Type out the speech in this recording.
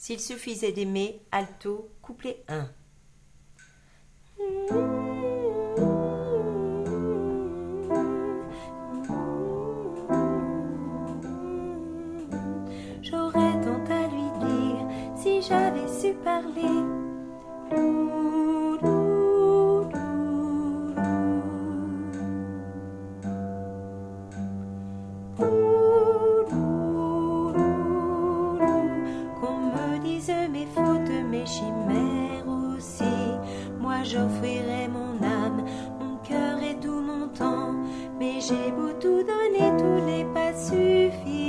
S'il suffisait d'aimer, alto, couplet 1. J'aurais tant à lui dire si j'avais su parler. Qu'on me dise mes fautes, mes chimères aussi. Moi j'offrirais mon âme, mon cœur et tout mon temps. Mais j'ai beau tout donner, tout n'est pas suffisant.